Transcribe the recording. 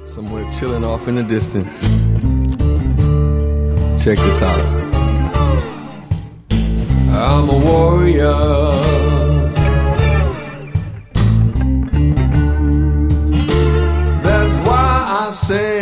somewhere chilling off in the distance. Check this out. I'm a warrior. That's why I say